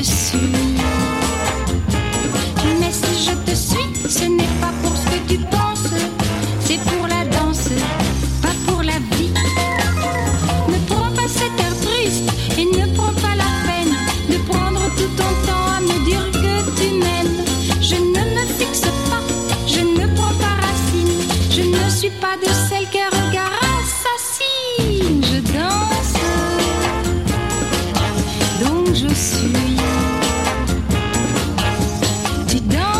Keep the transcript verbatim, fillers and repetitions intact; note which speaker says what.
Speaker 1: te suis. Mais si je te suis, ce n'est pas pour ce que tu penses, c'est pour la danse, pas pour la vie. Ne prends pas cet air triste et ne prends pas la peine de prendre tout ton temps à me dire que tu m'aimes. Je ne me fixe pas, je ne prends pas racine, je ne suis pas de celle qu'un regard assassine. Je danse, donc je suis. Tu danses.